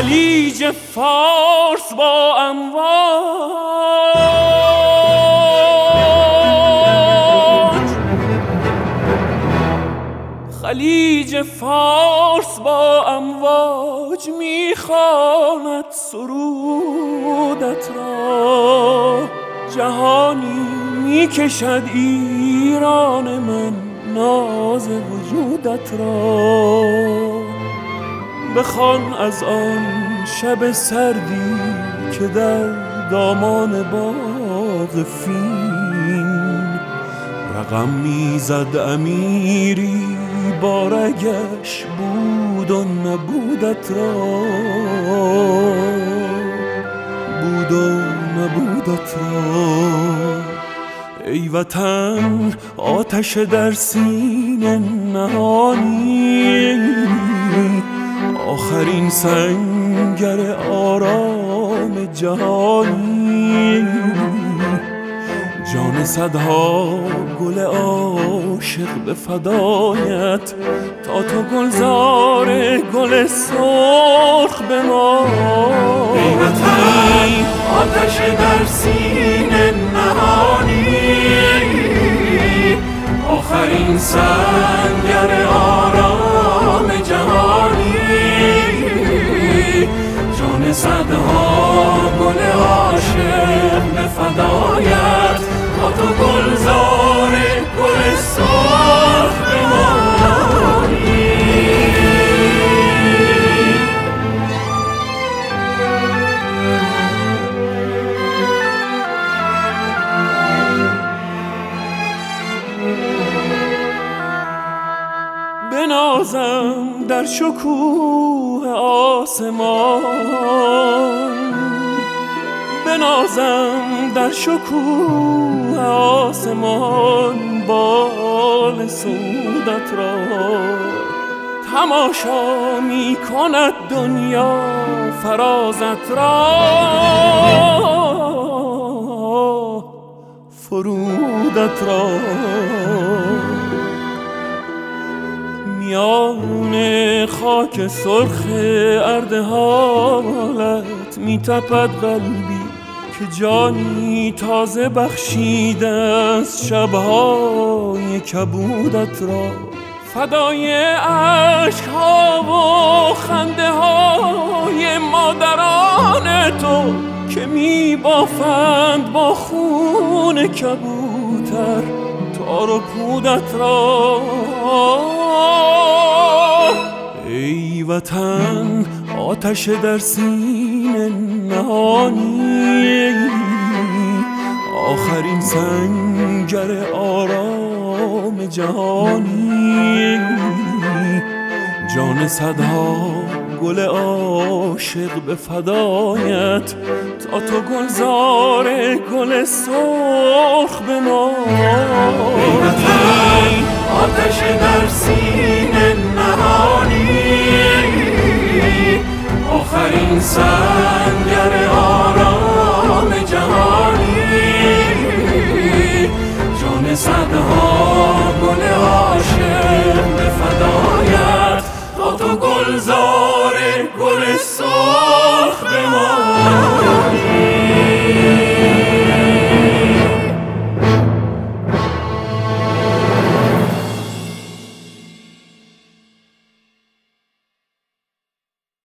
خلیج فارس با امواج، خلیج فارس با امواج میخواند سرودت را. جهانی میکشد ایران من ناز وجودت را. بخوان از آن شب سردی که در دامان باغ فین رقم میزد امیری بارگش بود و نبودت را. بود و نبودت را. ای وطن آتش در سینه نهانی، آخرین سنگر آرام جهانی. جان صدها گل عاشق به فدایت تا تو گلزار گل سرخ بمانی. ای وطن آتش در سینه نهانی، آخرین سنگر آرام جهانی. جان صدها گل عاشق به فدایت تا تو گلزار گل سرخ بمانی. بنازم در شکوه آسمان، بنازم در شکوه آسمان بال سودت را. تماشا می کند دنیا فرازت را، فرودت را. میان خاک سرخ اردحالت میتپد قلبی که جانی تازه بخشیده از شبهای کبودت را. فدای عشقها و خنده های مادران تو که میبافند با خون کبوتر تار و پودت را. ای وطن آتش در سینه نهانی، آخرین سنگر آرام جهانی. جان صدها گل عاشق به فدایت تا تو گلزار گل سرخ بمانی. ای وطن آتش در سینه نهانی، آخرین سنگر آرام جهانی. جان صدها گل عاشق به فدایت تا تو گلزار گل